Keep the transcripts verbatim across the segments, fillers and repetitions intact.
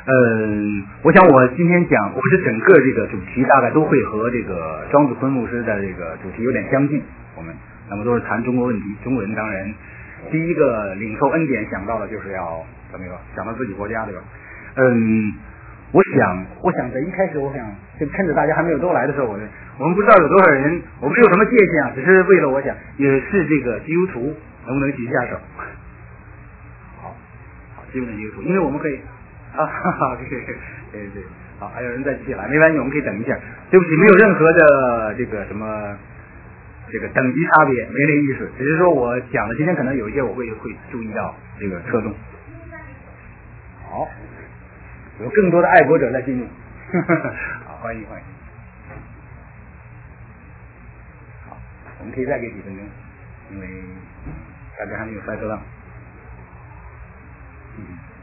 嗯，我想我今天讲，我是整个这个主题大概都会和这个庄子坤牧师的这个主题有点相近。我们那么都是谈中国问题，中国人当然第一个领受恩典想到的就是要怎么样，想到自己国家，对吧？嗯，我想，我想在一开始，我想就趁着大家还没有都来的时候，我我们不知道有多少人，我们没有什么界限啊，只是为了我想也是这个基督徒能不能举下手？好，好，基本的基督徒，因为我们可以。啊，哈哈，对对对对，好，还有人再起来，没关系，我们可以等一下。对不起，没有任何的这个什么这个等级差别，没那意思，只是说我讲的今天可能有一些我会会注意到这个侧重。好，有更多的爱国者在进入，好，欢迎欢迎。好，我们可以再给几分钟，因为大家还没有塞车到。嗯。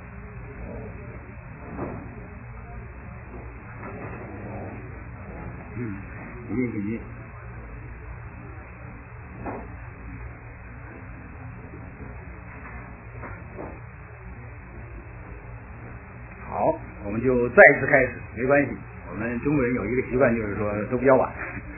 嗯，一定一定。好，我们就再次开始，没关系。我们中国人有一个习惯，就是说都比较晚。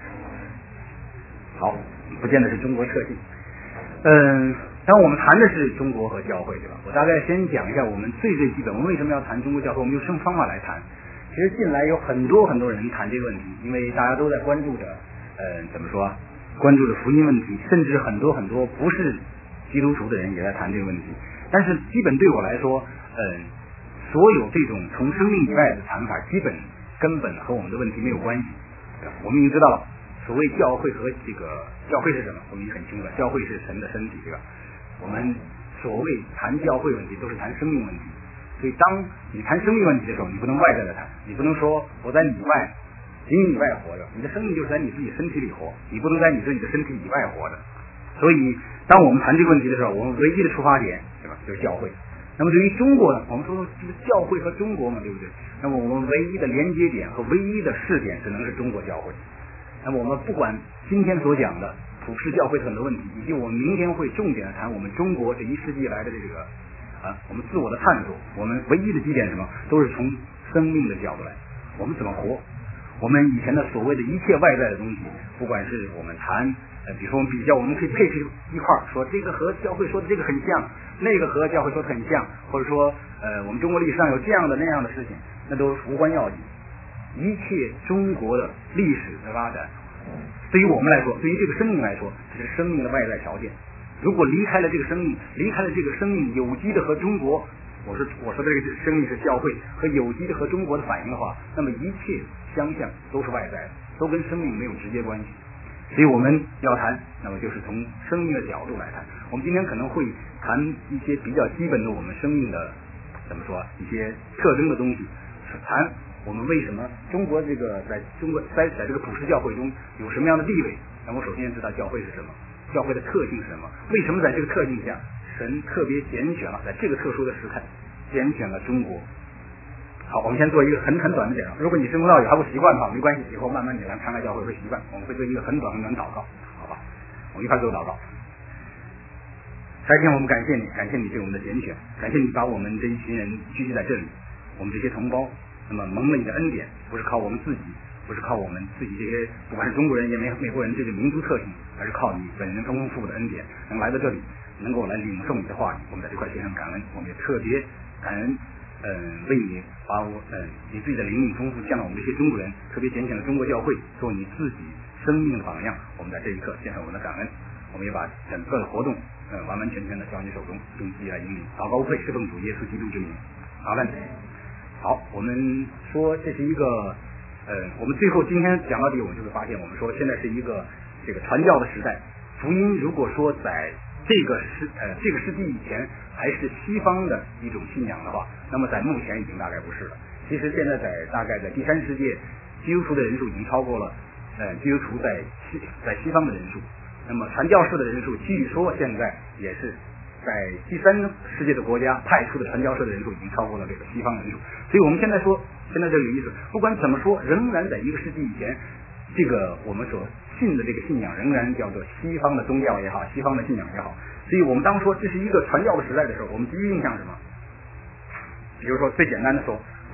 好，不见得是中国特性。嗯，当我们谈的是中国和教会，对吧？我大概先讲一下我们最最基本，我们为什么要谈中国教会，我们用什么方法来谈。其实近来有很多很多人谈这个问题，因为大家都在关注着，呃，怎么说？关注着福音问题，甚至很多很多不是基督徒的人也在谈这个问题。但是基本对我来说，呃，所有这种从生命以外的谈法，基本根本和我们的问题没有关系。我们已经知道了，所谓教会和这个教会是什么，我们已经很清楚了，教会是神的身体，对吧？我们所谓谈教会问题，都是谈生命问题。所以当你谈生命问题的时候，你不能外在的谈，你不能说我在你外仅你以外活着，你的生命就是在你自己身体里活，你不能在你自己的身体以外活着。所以当我们谈这个问题的时候，我们唯一的出发点，对吧，就是教会。那么对于中国呢，我们说这个教会和中国嘛，对不对？那么我们唯一的连接点和唯一的试点只能是中国教会。那么我们不管今天所讲的普世教会很多问题，以及我们明天会重点谈我们中国这一世纪以来的这个啊，我们自我的探索，我们唯一的基点是什么？都是从生命的角度来，我们怎么活？我们以前的所谓的一切外在的东西，不管是我们谈，呃，比如说我们比较，我们可以配置一块儿说这个和教会说的这个很像，那个和教会说的很像，或者说呃，我们中国历史上有这样的那样的事情，那都无关要紧。一切中国的历史的发展，对于我们来说，对于这个生命来说，这是生命的外在条件。如果离开了这个生命，离开了这个生命有机的和中国，我说我说的这个生命是教会和有机的和中国的反应的话，那么一切相像都是外在的，都跟生命没有直接关系。所以我们要谈，那么就是从生命的角度来谈。我们今天可能会谈一些比较基本的我们生命的怎么说一些特征的东西，谈我们为什么中国这个在中国在在这个普世教会中有什么样的地位。那我首先知道教会是什么，教会的特性是什么？为什么在这个特性下，神特别拣选了，在这个特殊的时刻，拣选了中国？好，我们先做一个很很短的讲。如果你生活到有还不习惯的话，没关系，以后慢慢你来常来教会会习惯。我们会做一个很短很短的祷告，好吧？我们一块做祷告。首先，我们感谢你，感谢你对我们的拣选，感谢你把我们这一群人聚集在这里，我们这些同胞，那么蒙了你的恩典，不是靠我们自己。不是靠我们自己这些，不管是中国人也美美国人这个民族特性，而是靠你本人丰富的恩典，能来到这里，能够来领受你的话语。我们在这块献上感恩，我们也特别感恩，嗯、呃，为你把我，嗯、呃，你自己的灵命丰富降到我们这些中国人，特别拣选了中国教会做你自己生命的榜样。我们在这一刻献上我们的感恩，我们也把整个的活动，嗯、呃，完完全全的交你手中，用自己来引领，祷告会是奉主耶稣基督之名，阿门。好，我们说这是一个。呃，我们最后今天讲到底，我们就会发现，我们说现在是一个这个传教的时代。福音如果说在这个世呃这个世纪以前还是西方的一种信仰的话，那么在目前已经大概不是了。其实现在在大概在第三世界，基督徒的人数已经超过了呃基督徒在西在西方的人数。那么传教士的人数，据说现在也是在第三世界的国家派出的传教士的人数已经超过了这个西方人数。所以我们现在说。现在这个意思，不管怎么说，仍然在一个世纪以前，这个我们所信的这个信仰仍然叫做西方的宗教也好，西方的信仰也好。所以我们当说这是一个传教的时代的时候，我们第一印象是什么？比如说最简单的说，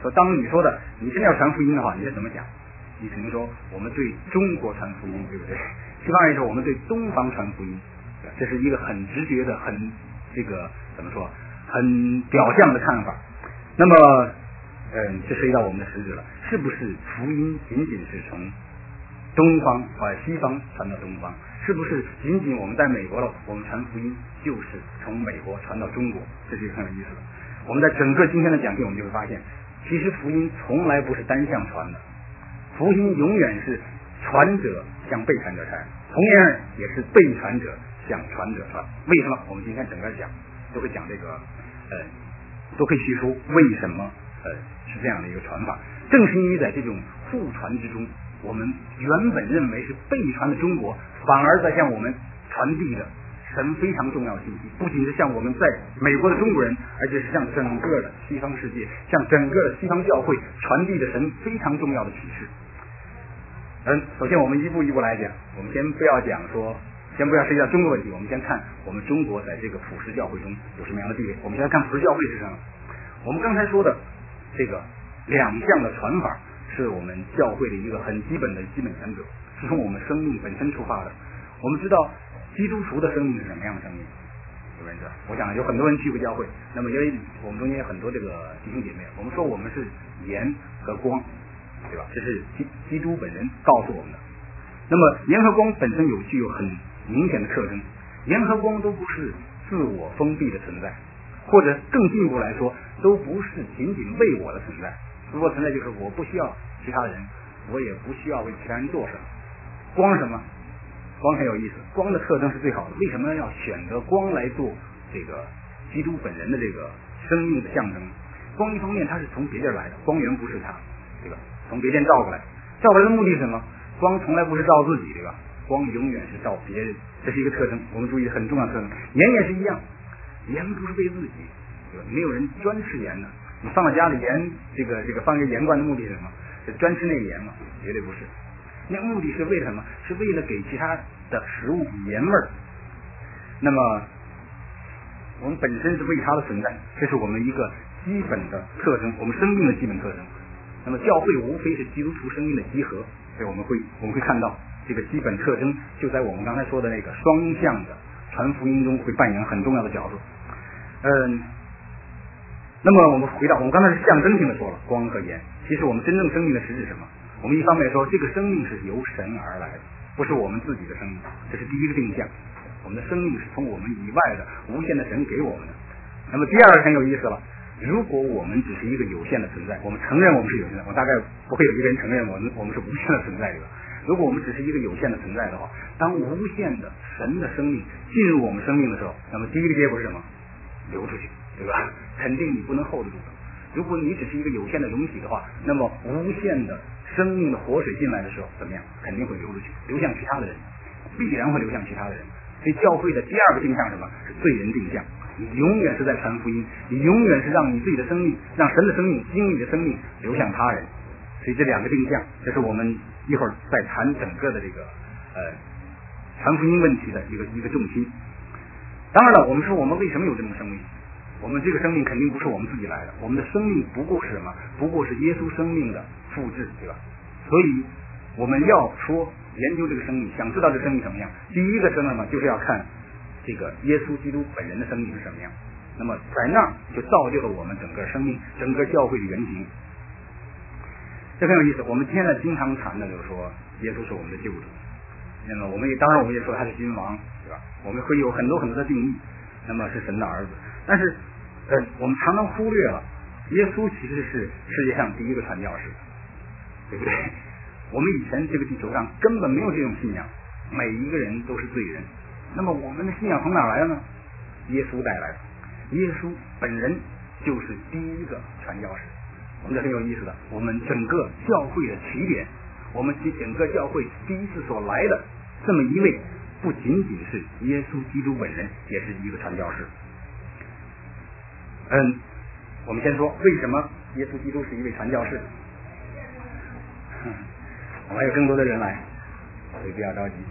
说当你说的你真的要传福音的话，你是怎么讲？你肯定说我们对中国传福音，对不对？西方人说我们对东方传福音，这是一个很直觉的、很这个怎么说，很表象的看法。那么，嗯，这涉及到我们的实质了，是不是福音仅仅是从东方啊西方传到东方？是不是仅仅我们在美国了，我们传福音就是从美国传到中国？这是一个很有意思的。我们在整个今天的讲题，我们就会发现，其实福音从来不是单向传的，福音永远是传者向被传者传，同样也是被传者向传者传。为什么？我们今天整个讲都会讲这个，呃，都可以叙述为什么呃是这样的一个传法。正是因为在这种互传之中，我们原本认为是被传的中国，反而在向我们传递的神非常重要的信息，不仅是向我们在美国的中国人，而且是向整个的西方世界，向整个的西方教会传递的神非常重要的启示。嗯，首先我们一步一步来讲，我们先不要讲说，先不要涉及到中国问题，我们先看我们中国在这个普世教会中有什么样的地位。我们先来看普世教会是什么。我们刚才说的这个两项的传法，是我们教会的一个很基本的基本原则，是从我们生命本身出发的。我们知道基督徒的生命是什么样的生命？有人知道？我想有很多人去过教会，那么因为我们中间有很多这个弟兄姐妹，我们说我们是盐和光，对吧？这是基基督本人告诉我们的。那么盐和光本身有具有很明显的特征，盐和光都不是自我封闭的存在，或者更进一步来说，都不是仅仅为我的存在。自我存在就是我不需要其他人，我也不需要为其他人做什么。光什么？光很有意思，光的特征是最好的。为什么要选择光来做这个基督本人的这个生命的象征？光一方面它是从别地来的，光源不是它，对吧？从别地照过来，照过来的目的是什么？光从来不是照自己，对吧？光永远是照别人，这是一个特征，我们注意很重要的特征。盐也是一样，盐不是为自己，对吧？没有人专吃盐的。你放到家里盐，这个这个放一个盐罐的目的是什么？是专吃那个盐吗？绝对不是。那目的是为了什么？是为了给其他的食物盐味儿。那么我们本身是为它的存在，这是我们一个基本的特征，我们生命的基本特征。那么教会无非是基督徒生命的集合，所以我们会我们会看到这个基本特征就在我们刚才说的那个双向的传福音中会扮演很重要的角色。嗯，那么我们回到我们刚才是象征性的说了光和盐，其实我们真正生命的实质是什么？我们一方面说这个生命是由神而来的，不是我们自己的生命，这是第一个定向。我们的生命是从我们以外的无限的神给我们的。那么第二个很有意思了，如果我们只是一个有限的存在，我们承认我们是有限的，我大概不会有一个人承认我们我们是无限的存在的。如果我们只是一个有限的存在的话，当无限的神的生命进入我们生命的时候，那么第一个结果是什么？流出去，对吧？肯定你不能 hold 得住的。如果你只是一个有限的容体的话，那么无限的生命的活水进来的时候怎么样？肯定会流出去，流向其他的人，必然会流向其他的人。所以教会的第二个定向是什么？是罪人定向。你永远是在传福音，你永远是让你自己的生命，让神的生命经历的生命流向他人。所以这两个定向，这是我们一会儿再谈整个的这个呃传福音问题的一个一个重心。当然了，我们说我们为什么有这种生命？我们这个生命肯定不是我们自己来的，我们的生命不过是什么？不过是耶稣生命的复制，对吧？所以我们要说研究这个生命，想知道这个生命什么样，第一个是什么？就是要看这个耶稣基督本人的生命是什么样。那么在那儿就造就了我们整个生命，整个教会的原型。这很有意思。我们现在经常谈的就是说，耶稣是我们的救主。那么我们也当然我们也说他是君王，对吧？我们会有很多很多的定义。那么是神的儿子，但是呃，我们常常忽略了，耶稣其实是世界上第一个传教士，对不对？我们以前这个地球上根本没有这种信仰，每一个人都是罪人。那么我们的信仰从哪来的呢？耶稣带来的，耶稣本人就是第一个传教士。我们这很有意思的，我们整个教会的起点，我们整个教会第一次所来的这么一位，不仅仅是耶稣基督本人，也是一个传教士。嗯，我们先说为什么耶稣基督是一位传教士。嗯，我们还有更多的人来，所以不要着急。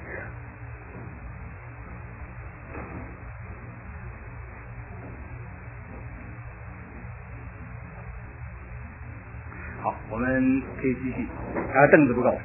好，我们可以继续。啊，凳子不够。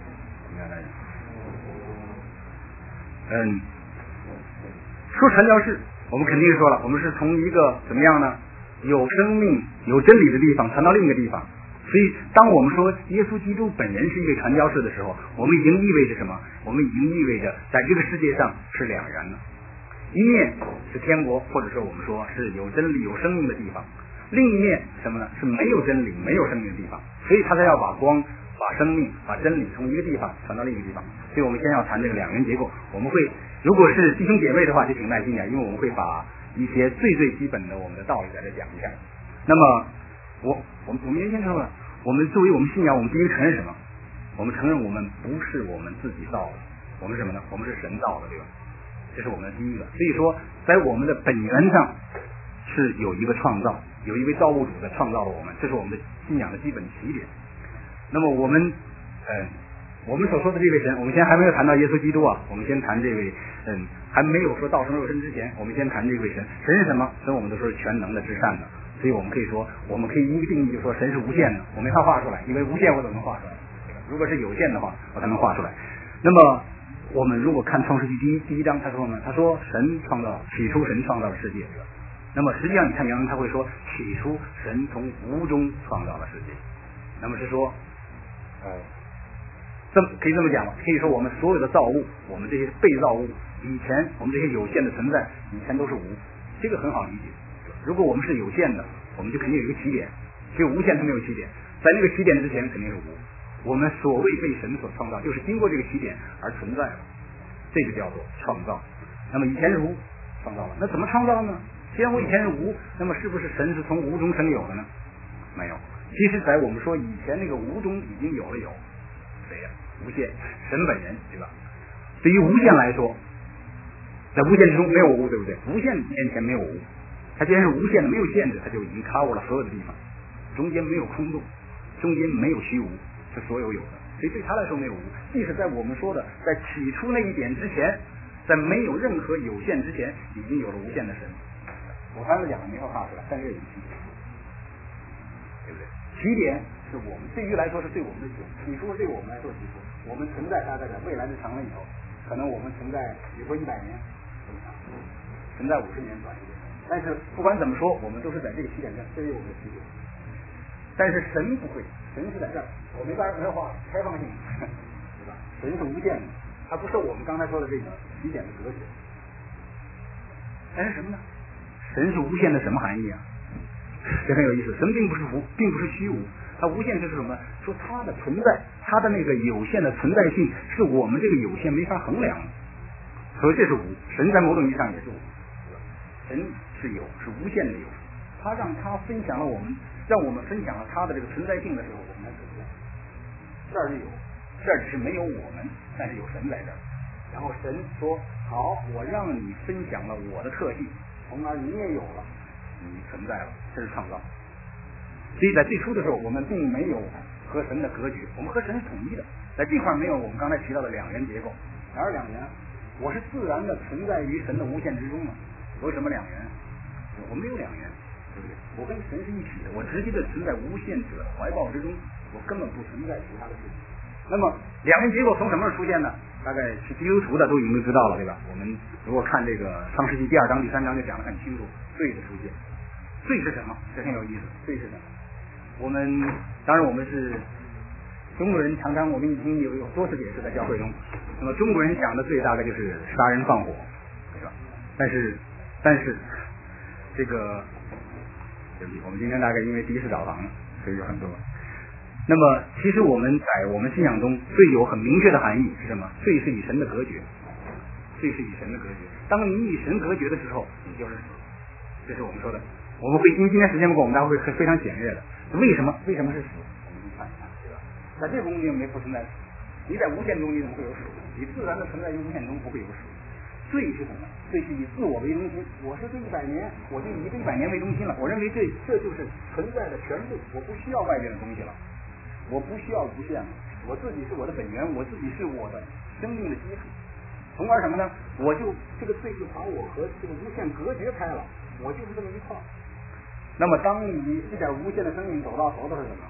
嗯，说传教士，我们肯定是说了，我们是从一个怎么样呢？有生命、有真理的地方传到另一个地方。所以，当我们说耶稣基督本人是一位传教士的时候，我们已经意味着什么？我们已经意味着在这个世界上是两人了。一面是天国，或者说我们说是有真理、有生命的地方；另一面什么呢？是没有真理、没有生命的地方。所以他才要把光、把生命、把真理从一个地方传到另一个地方。所以我们先要谈这个两元结构。我们会，如果是弟兄姐妹的话，就挺耐心点，因为我们会把一些最最基本的我们的道理在这讲一下。那么，我我们我们原先说了，我们作为我们信仰，我们第一个承认什么？我们承认我们不是我们自己造的，我们是什么呢？我们是神造的，对吧？这是我们的第一个。所以说，在我们的本源上是有一个创造，有一位造物主在创造了我们，这是我们的信仰的基本起点。那么我们，嗯，我们所说的这位神，我们现在还没有谈到耶稣基督啊，我们先谈这位，嗯，还没有说道成肉身之前，我们先谈这位神。神是什么？神我们都说是全能的、至善的。所以我们可以说，我们可以一个定义就说神是无限的，我没法画出来，因为无限我怎么能画出来？如果是有限的话，我才能画出来。那么我们如果看创世纪第一第一章，他说呢，他说神创造，起初神创造了世界。那么实际上你看原文他会说，起初神从无中创造了世界。那么是说，呃，这么可以这么讲吧？可以说我们所有的造物，我们这些被造物，以前我们这些有限的存在，以前都是无，这个很好理解。如果我们是有限的，我们就肯定有一个起点，只有无限它没有起点，在那个起点之前肯定是无。我们所谓被神所创造，就是经过这个起点而存在了，这个叫做创造。那么以前是无，创造了，那怎么创造呢？既然我以前是无，那么是不是神是从无中生有的呢？没有。其实在我们说以前那个无中已经有了有，谁呀？无限，神本人，对吧？对于无限来说，在无限之中没有无，对不对？无限面前没有无，它既然是无限的，没有限制，它就已经 cover 了所有的地方，中间没有空洞，中间没有虚无，是所有有的。所以对他来说没有无，即使在我们说的在起初那一点之前，在没有任何有限之前，已经有了无限的神。我刚才讲的没法画出来，但是有起点，对不对？起点是我们对于来说是对我们的起点，起初对我们来说起初，我们存在大概在未来的长了以后，可能我们存在比如说一百年，存在五十年短一点。但是不管怎么说，我们都是在这个起点上，这是我们的起点。但是神不会，神是在这儿，我没办法画开放性，对吧？神是无限的，它不受我们刚才说的这个起点的隔绝。但是什么呢？神是无限的什么含义啊？这很有意思。神并不是无，并不是虚无，它无限就是什么？说它的存在，它的那个有限的存在性，是我们这个有限没法衡量的。所以这是无。神在某种意义上也是无。神是有，是无限的有。他让他分享了我们，让我们分享了他的这个存在性的时候，我们才存在。这儿是有，这儿只是没有我们，但是有神在这儿。然后神说：“好，我让你分享了我的特性，从而你也有了，你存在了。”这是创造。所以在最初的时候，我们并没有和神的隔绝，我们和神是统一的。在这块没有我们刚才提到的两元结构。哪是两元？我是自然的存在于神的无限之中嘛。为什么两元？我没有两元，对不对？我跟神是一体的，我直接的存在无限者怀抱之中，我根本不存在其他的事情。那么两元结构从什么时候出现呢？大概是基督徒的都已经知道了，对吧？我们如果看这个创世纪第二章、第三章就讲得很清楚，罪的出现。罪是什么？这很有意思。罪是什么？我们当然我们是中国人，常常我们已经有有多次解释在教会中。那么中国人想的罪大概就是杀人放火，对吧？但是但是这个，对不起，我们今天大概因为第一次澡堂，所以有很多。那么其实我们在我们信仰中，罪有很明确的含义是什么？罪是与神的隔绝，罪是与神的隔绝。当你与神隔绝的时候，你就是死。这是我们说的。我们会因为今天时间不够，我们大家会非常简略的。为什么？为什么是死？我们看一看，对吧？在这个空间没不存在死。你在无限中，你怎么会有死？你自然的存在于无限中，不会有死。罪是什么？罪是以自我为中心。我是这一百年，我就以这一百年为中心了。我认为这这就是存在的全部，我不需要外边的东西了，我不需要无限了。我自己是我的本源，我自己是我的生命的基础。从而什么呢？我就这个罪就把我和这个无限隔绝开了，我就是这么一块。那么当你这点无限的生命走到头的是什么？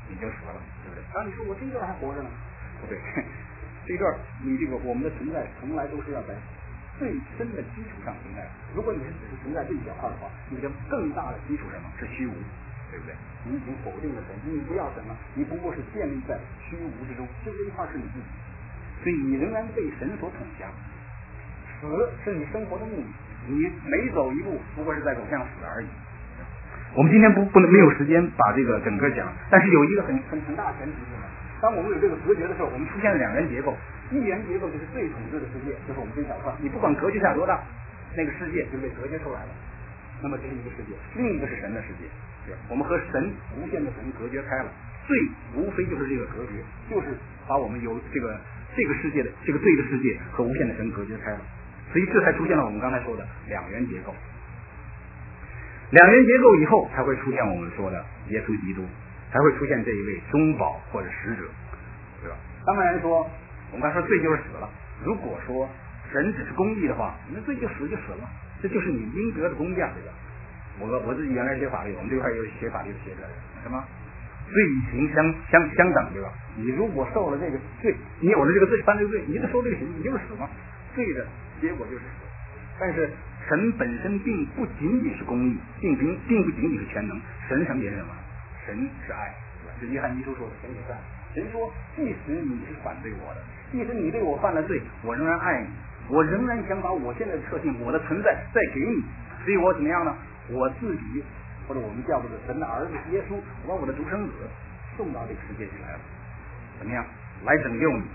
你就死了，对不对？啊，你说我这一段还活着呢？不对，这一段你这个我们的存在从来都是要在最深的基础上存在。如果你是只是存在这一小块的话，你的更大的基础什么？是虚无，对不对？你已经否定了神，你不要神了，你不过是建立在虚无之中，就这一块是你自己，所以你仍然被神所统辖。死是你生活的目的，你每走一步不过是在走向死而已。我们今天不不能没有时间把这个整个讲，但是有一个很很很大的前提是什么？当我们有这个隔绝的时候，我们出现了两元结构，一元结构就是最统治的世界，就是我们这小块，你不管格局下多大，那个世界就被隔绝出来了。那么这是一个世界，另一个是神的世界，对吧？我们和神无限的神隔绝开了，罪无非就是这个隔绝，就是把我们由这个这个世界的这个罪的世界和无限的神隔绝开了，所以这才出现了我们刚才说的两元结构。两元结构以后才会出现我们说的耶稣基督，才会出现这一位中保或者使者，对吧？当然说我们刚才说罪就是死了，如果说神只是公义的话，那罪就死就死了，这就是你应得的工价，对吧？我我自己原来学法律，我们这块有学法律的学者，什么罪与刑相相相等，对吧？你如果受了这个罪，你有了这个罪犯罪罪，你就受这个刑，你就是死嘛，罪的结果就是死。但是神本身并不仅仅是公义，并并并不仅仅是全能，神什么也是什么？神是爱，对吧？这约翰一书说的，神是爱。神说，即使你是反对我的，即使你对我犯了罪，我仍然爱你，我仍然想把我现在的特性，我的存在再给你。所以我怎么样呢？我自己，或者我们叫做神的儿子耶稣，我把我的独生子送到这个世界里来了，怎么样？来拯救你。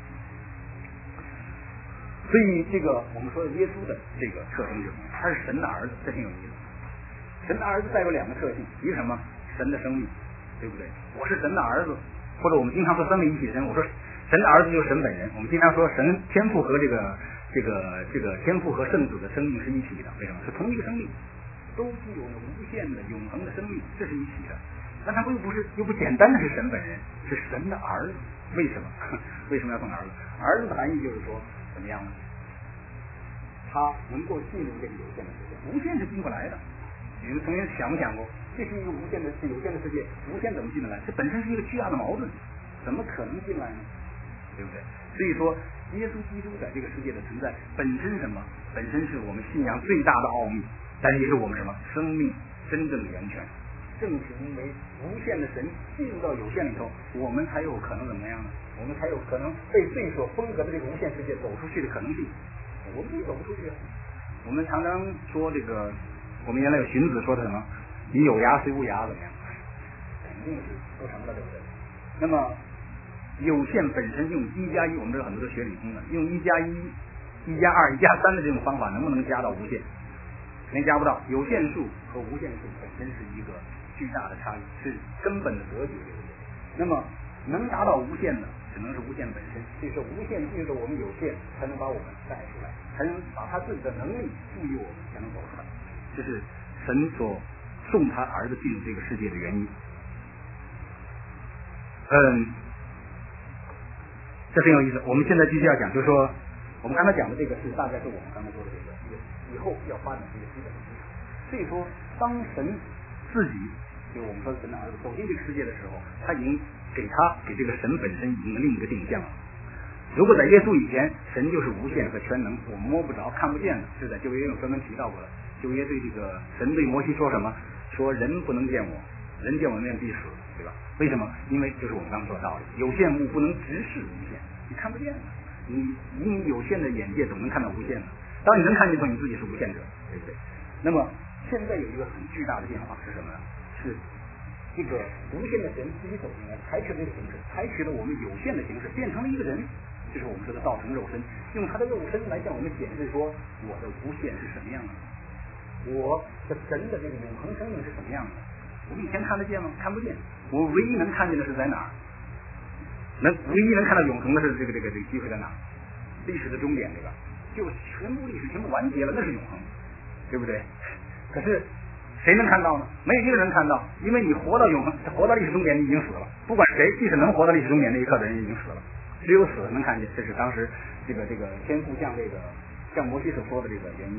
所以这个我们说的耶稣的这个特征就是他是神的儿子，这挺有意思。神的儿子带有两个特性，一个什么？神的生命，对不对？我是神的儿子，或者我们经常说三位一体神，我说神的儿子就是神本人。我们经常说神天父和这个这个这个天父和圣子的生命是一体的，为什么？是同一个生命，都具有无限的永恒的生命，这是一体的。但他又不是又不简单的是神本人，是神的儿子。为什么？为什么要送儿子？儿子的含义就是说怎么样呢？他能够进入这个有限的世界，无限是进不来的。你们曾经想没想过，这是一个无限的、是有限的世界，无限怎么进得来？这本身是一个巨大的矛盾，怎么可能进来呢？对不对？所以说，耶稣基督在这个世界的存在本身什么？本身是我们信仰最大的奥秘，但是也是我们什么生命真正的源泉。正是因为无限的神进入到有限里头，我们才有可能怎么样呢？我们才有可能被罪所封隔的这个无限世界走出去的可能性。我们自己走不出去。我们常常说这个，我们原来有荀子说的什么？你有牙虽无牙怎么样？肯定是不成的，对不对？那么有限本身用一加一，我们这很多都学理工的，用一加一、一加二、一加三的这种方法，能不能加到无限？肯定加不到。有限数和无限数本身是一个巨大的差异，是根本的格局。那么能达到无限的，只能是无限本身。所以说，无限借着我们有限，才能把我们带出来，才能把他自己的能力赋予我们，才能走出来。这是神所送他儿子进入这个世界的原因。嗯，这很有意思。我们现在继续要讲，就是说，我们刚才讲的这个是大概是我们刚才说的这个以后要发展这个基本的基础。所以说，当神自己，就是我们说的神的儿子走进这个世界的时候，他已经给他给这个神本身已经另一个定向了。如果在耶稣以前，神就是无限和全能，我们摸不着看不见的，是在旧约有专门提到过的。旧约对这个神对摩西说什么？说人不能见我，人见我面必死，对吧？为什么？因为就是我们刚才说的道理，有限物不能直视无限，你看不见的，你以你有限的眼界总能看到无限的。当你能看见的时候，你自己是无限者，对不对？那么现在有一个很巨大的变化是什么呢？是这个无限的神自己走进来，采取了这个形式，采取了我们有限的形式，变成了一个人，就是我们说的道成肉身，用他的肉身来向我们显示说，我的无限是什么样的，我的神的这个永恒生命是什么样的。我们以前看得见吗？看不见。我唯一能看见的是在哪儿？能唯一能看到永恒的是这个这个这个机会在哪儿？历史的终点，对吧？就全部历史全部完结了，那是永恒，对不对？可是谁能看到呢？没有一个人看到，因为你活到永恒，活到历史终点，你已经死了。不管谁，即使能活到历史终点那一刻的人已经死了，只有死能看见。这是当时这个这个天父向这个向摩西所说的这个原因。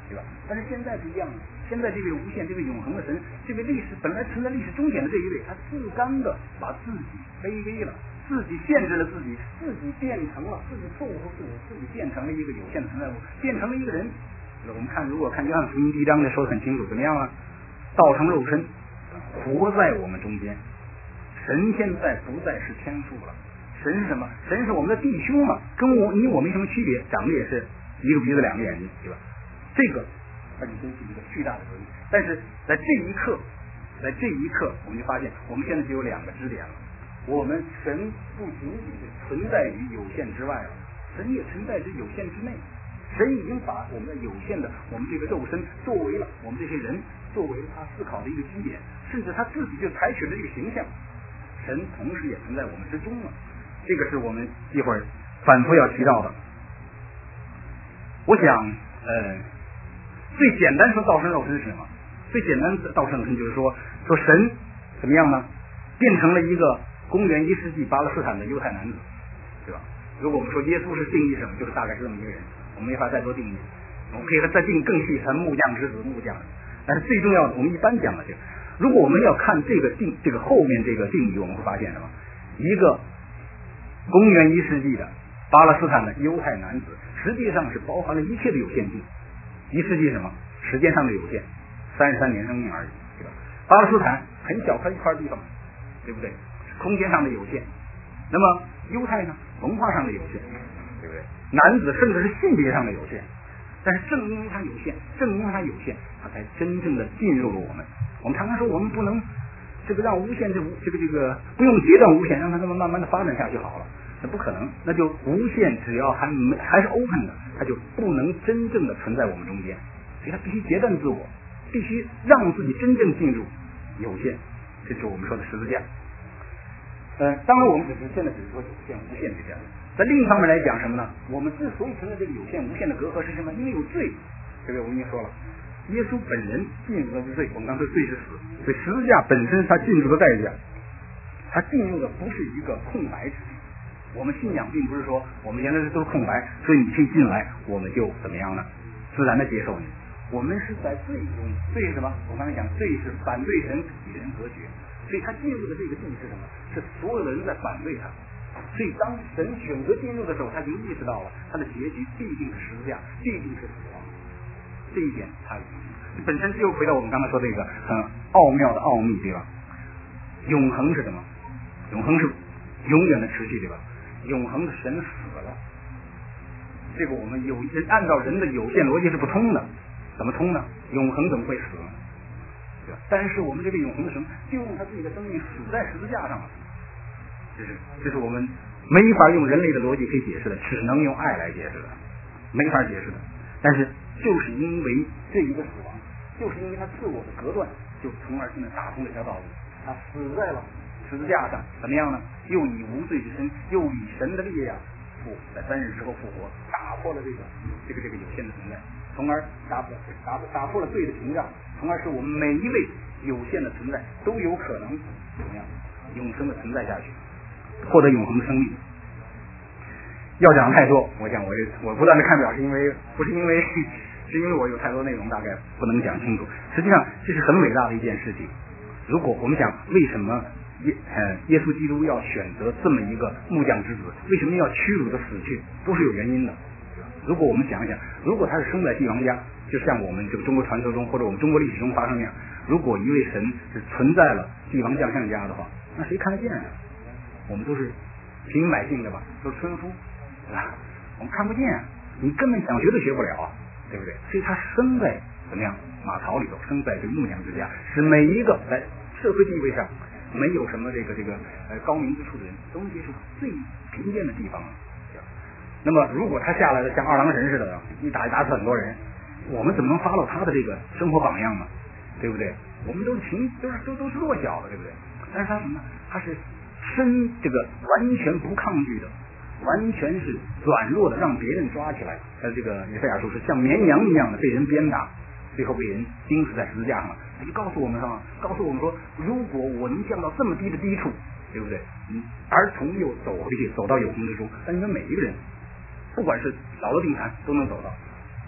对吧？但是现在不一样了，现在这位无限、这位永恒的神，这位历史本来存在历史终点的这一位，他自甘的把自己卑微了，自己限制了自己，自己变成了自己错误和自己，自己变成了一个有限的存在物，变成了一个人。我们看，如果看约翰福音第一章的说得很清楚，怎么样啊？道成肉身，活在我们中间。神现在不再是天父了，神是什么？神是我们的弟兄嘛，跟我你我没什么区别，长得也是一个鼻子两个眼睛，对吧？这个它就真是一个巨大的隔离。但是在这一刻，在这一刻，我们就发现，我们现在就有两个支点了。我们神不仅仅是存在于有限之外了，神也存在于有限之内。神已经把我们的有限的我们这个肉身作为了我们这些人作为他思考的一个基点，甚至他自己就采取了这个形象。神同时也存在我们之中了，这个是我们一会儿反复要提到的。我想，呃，最简单说道成肉身是什么？最简单的道成肉身就是说，说神怎么样呢？变成了一个公元一世纪巴勒斯坦的犹太男子，对吧？如果我们说耶稣是定义什么，就是大概是这么一个人，我们没法再做定义，我们可以再定义更细，成木匠之子、木匠。但是最重要的，我们一般讲的这个，如果我们要看这个定，这个后面这个定义，我们会发现什么？一个公元一世纪的巴勒斯坦的犹太男子，实际上是包含了一切的有限性。一世纪什么？时间上的有限，三十三年生命而已，对吧？巴勒斯坦很小块一块地方，对不对？空间上的有限。那么犹太呢？文化上的有限，对不对？男子甚至是性别上的有限。但是正因为它有限，正因为它有限，它才真正的进入了我们。我们常常说我们不能这个让无限这无这个这个不用截断无限，让它这么慢慢的发展下去好了，那不可能。那就无限只要还没还是 open 的，它就不能真正的存在我们中间。所以它必须截断自我，必须让自己真正进入有限，这是我们说的十字架。呃，当然我们只是现在只是说有限无限之间。在另一方面来讲什么呢？我们之所以存在这个有限无限的隔阂是什么？因为有罪，对不对？我们已经说了，耶稣本人进入的是罪，我们刚说罪是死，所以十字架本身他进入的代价，他进入的不是一个空白之地。我们信仰并不是说我们原来都是空白，所以你可以进来，我们就怎么样呢？自然的接受你。我们是在罪中，罪是什么？我刚才讲，罪是反对神与人隔绝，所以他进入的这个地是什么？是所有的人在反对他。所以当神选择进入的时候，他已经意识到了他的结局必定是十字架，必定是死亡。这一点他本身就回到我们刚才说这个很奥妙的奥秘，对吧？永恒是什么？永恒是永远的持续，对吧？永恒的神死了，这个我们有按照人的有限逻辑是不通的。怎么通呢？永恒怎么会死呢？对吧？但是我们这个永恒的神就用他自己的生命死在十字架上了。这是这是我们没法用人类的逻辑可以解释的，只能用爱来解释的，没法解释的。但是就是因为这一个死亡，就是因为他自我的隔断，就从而现在打通这条道路，他死在了十字架上，怎么样呢？又以无罪之身，又以神的力量复在三日之后复活，打破了这个这个这个有限的存在，从而打破打破打破了罪的屏障，从而使我们每一位有限的存在都有可能怎么样永生的存在下去，获得永恒的生命。要讲太多，我想我我不断的看表，是因为不是因为是因为我有太多内容大概不能讲清楚。实际上这是很伟大的一件事情。如果我们讲为什么耶呃耶稣基督要选择这么一个木匠之子，为什么要屈辱的死去，都是有原因的。如果我们想想，如果他是生在帝王家，就像我们这个中国传说中或者我们中国历史中发生那样，如果一位神是存在了帝王将相家的话，那谁看得见呢？我们都是平民百姓对吧？都是村夫，对吧？我们看不见，你根本想学都学不了，对不对？所以他生在怎么样马槽里头，生在这个木匠之家，使每一个在社会地位上没有什么这个这个呃高明之处的人，都能接触最贫贱的地方。那么如果他下来的像二郎神似的，一打一打死很多人，我们怎么能follow他的这个生活榜样呢？对不对？我们都是贫，都是都都是弱小的，对不对？但是他什么呢？他是身这个完全不抗拒的，完全是软弱的，让别人抓起来。呃，这个以赛亚书是像绵羊一样的被人鞭打，最后被人钉死在十字架上。他就告诉我们什么？告诉我们说，如果我能降到这么低的低处，对不对？嗯，而从又走回去，走到永恒之中，但你们每一个人，不管是老弱病残，都能走到。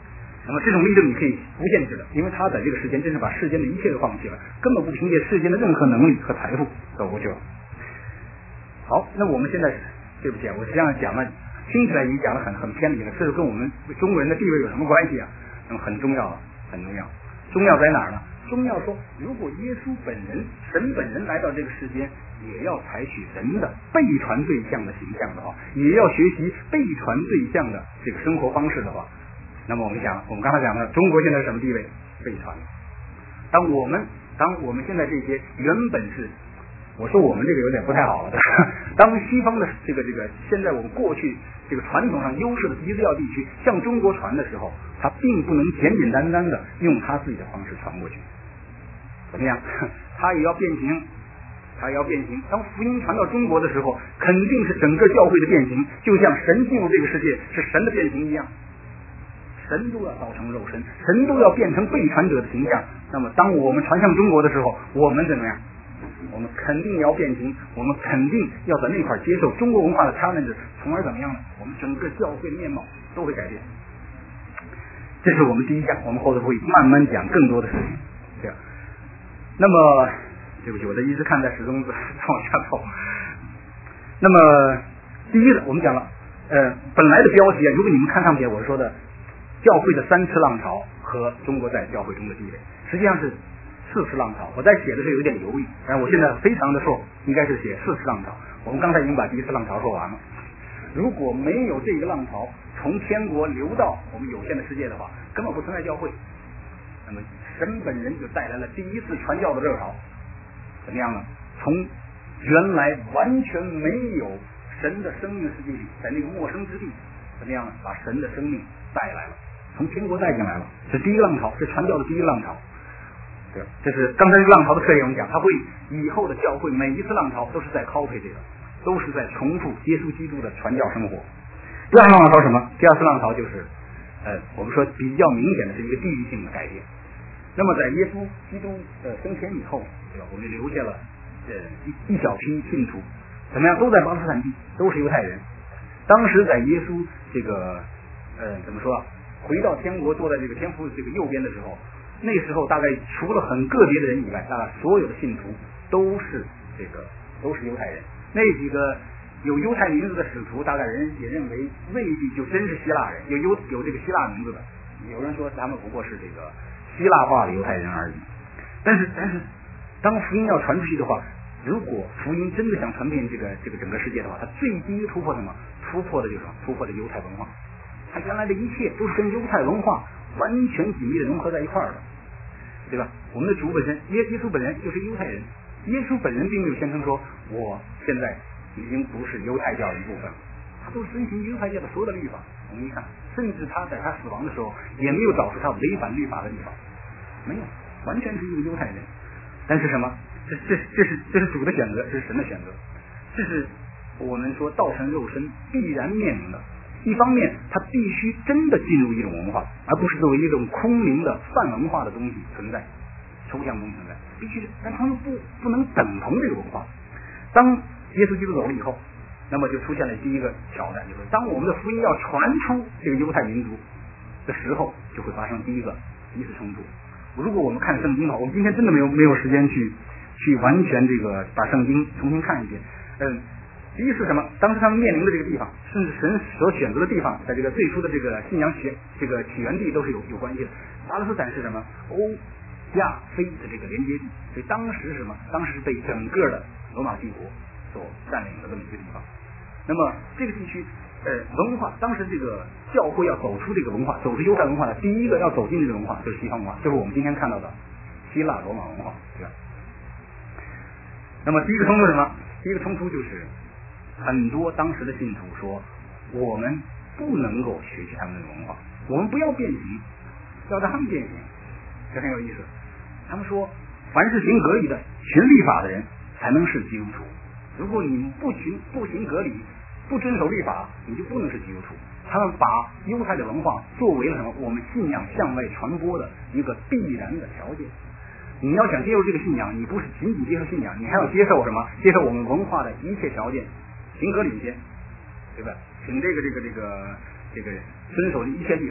那么这种力量你可以无限制的，因为他在这个世间真是把世间的一切都放弃了，根本不凭借世间的任何能力和财富走过去了。好，那我们现在对不起啊，我实际上讲了，听起来已经讲了很很偏离了，这是跟我们中国人的地位有什么关系啊？那么很重要，很重要。重要在哪儿呢？重要说，如果耶稣本人、神本人来到这个世间，也要采取人的被传对象的形象的话，也要学习被传对象的这个生活方式的话，那么我们想，我们刚才讲的，中国现在是什么地位？被传。当我们当我们现在这些原本是，我说我们这个有点不太好了，对吧？当西方的这个这个现在我们过去这个传统上优势的伊斯兰地区向中国传的时候，他并不能简简单单的用他自己的方式传过去。怎么样？他也要变形，他也要变形。当福音传到中国的时候，肯定是整个教会的变形，就像神进入这个世界是神的变形一样。神都要造成肉身，神都要变成被传者的形象。那么，当我们传向中国的时候，我们怎么样？我们肯定要变形，我们肯定要在那块接受中国文化的 challenge， 从而怎么样呢？我们整个教会的面貌都会改变。这是我们第一项，我们后头会慢慢讲更多的事情。这样，那么对不起，我的一直看在时钟在往下走。那么第一个，我们讲了，呃，本来的标题啊，如果你们看上面我说的教会的三次浪潮和中国在教会中的地位，实际上是四次浪潮。我在写的时候有点犹豫，但是我现在非常的说，应该是写四次浪潮。我们刚才已经把第一次浪潮说完了。如果没有这个浪潮从天国流到我们有限的世界的话，根本不存在教会。那么神本人就带来了第一次传教的热潮。怎么样呢？从原来完全没有神的生命世界里，在那个陌生之地，怎么样呢？把神的生命带来了，从天国带进来了。这第一个浪潮，是传教的第一个浪潮。对，这是刚才这个浪潮的特点，我们讲，它会以后的教会每一次浪潮都是在 copy 这个，都是在重复耶稣基督的传教生活。第二次浪潮什么？第二次浪潮就是，呃，我们说比较明显的是一个地域性的改变。那么在耶稣基督的升天以后，对吧？我们留下了呃一一小批信徒，怎么样？都在巴勒斯坦地，都是犹太人。当时在耶稣这个呃怎么说啊？回到天国，坐在这个天父这个右边的时候，那时候大概除了很个别的人以外，大概所有的信徒都是这个都是犹太人。那几个有犹太名字的使徒，大概人也认为未必就真是希腊人，有犹有这个希腊名字的，有人说他们不过是这个希腊化的犹太人而已。但是但是当福音要传出去的话，如果福音真的想传遍这个这个整个世界的话，它最低的突破什么？突破的就是什么？突破的犹太文化。它原来的一切都是跟犹太文化完全紧密的融合在一块儿的，对吧？我们的主本身，耶耶稣本人就是犹太人，耶稣本人并没有宣称说我现在已经不是犹太教的一部分了，他都遵循犹太教的所有的律法。我们一看，甚至他在他死亡的时候也没有找出他违反律法的地方，没有，完全是一个犹太人。但是什么？这这这是这是主的选择，这是神的选择，这是我们说道成肉身必然面临的。一方面，它必须真的进入一种文化，而不是作为一种空灵的泛文化的东西存在，抽象东西存在，必须，但它又不不能等同这个文化。当耶稣基督走了以后，那么就出现了第一个挑战，就是当我们的福音要传出这个犹太民族的时候，就会发生第一个第一次冲突。如果我们看圣经的话，我们今天真的没有没有时间去去完全这个把圣经重新看一遍，嗯。第一是什么？当时他们面临的这个地方，甚至神所选择的地方，在这个最初的这个信仰起这个起源地都是有有关系的。巴勒斯坦是什么？欧亚非的这个连接地，所以当时是什么？当时是被整个的罗马帝国所占领的这么一个地方。那么这个地区，呃，文化当时这个教会要走出这个文化，走出犹太文化的第一个要走进这个文化就是西方文化，就是我们今天看到的希腊罗马文化，对吧？那么第一个冲突是什么？第一个冲突就是很多当时的信徒说，我们不能够学习他们的文化，我们不要变形，要让他们变形，这很有意思。他们说，凡是行隔离的、循律法的人才能是基督徒。如果你不行不行隔离，不遵守律法，你就不能是基督徒。他们把犹太的文化作为了什么？我们信仰向外传播的一个必然的条件。你要想接受这个信仰，你不是仅仅接受信仰，你还要接受什么？接受我们文化的一切条件。行格礼先，对吧？请这个这个这个这个遵守的一切律法，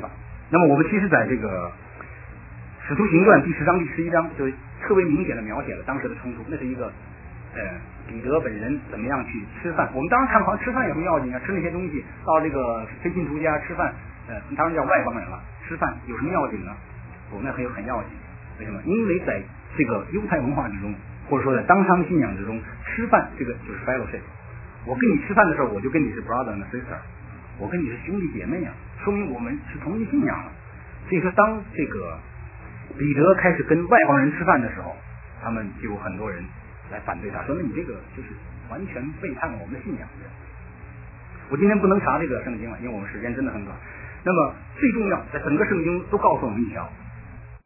那么我们其实在这个使徒行传第十章第十一章就特别明显的描写了当时的冲突，那是一个呃彼得本人怎么样去吃饭。我们当然看好像吃饭也很要紧啊，吃那些东西到这个非信徒家吃饭，呃当然叫外邦人了，吃饭有什么要紧呢？我、哦、那很有很要紧。为什么？因为在这个犹太文化之中，或者说在当场信仰之中，吃饭这个就是 fellowship。我跟你吃饭的时候，我就跟你是 brother and sister， 我跟你是兄弟姐妹啊，说明我们是同一信仰了。所以说，当这个彼得开始跟外邦人吃饭的时候，他们就有很多人来反对他，说那你这个就是完全背叛了我们的信仰。我今天不能查这个圣经了，因为我们时间真的很短。那么最重要，在整个圣经都告诉我们一条，